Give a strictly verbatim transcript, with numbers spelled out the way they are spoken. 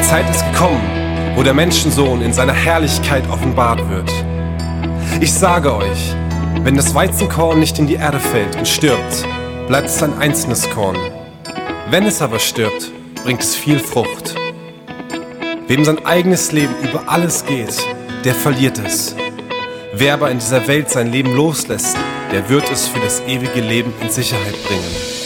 Zeit ist gekommen, wo der Menschensohn in seiner Herrlichkeit offenbart wird. Ich sage euch, wenn das Weizenkorn nicht in die Erde fällt und stirbt, bleibt es ein einzelnes Korn. Wenn es aber stirbt, bringt es viel Frucht. Wem sein eigenes Leben über alles geht, der verliert es. Wer aber in dieser Welt sein Leben loslässt, der wird es für das ewige Leben in Sicherheit bringen.